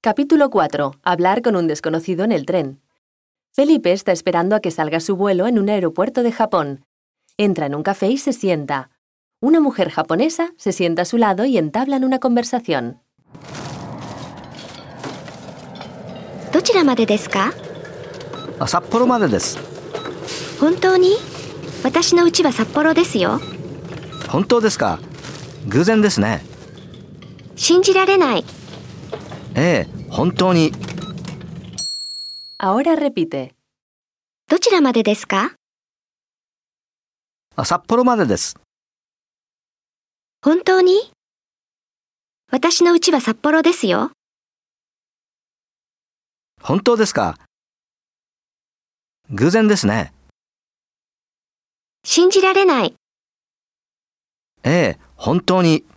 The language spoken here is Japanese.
Capítulo 4. Hablar con un desconocido en el tren. Felipe está esperando a que salga su vuelo en un aeropuerto de Japón. Entra en un café y se sienta. Una mujer japonesa se sienta a su lado y entablan una conversación. どちらまでですか？ 札幌までです。 本当に？私の家は札幌ですよ。 本当ですか？偶然ですね。 信じられない。 ええ、本当に。 Ahora repite. どちらまでですか？ 札幌までです。 本当に？私の家は札幌ですよ。 本当ですか？偶然ですね。 信じられない。 ええ、本当に。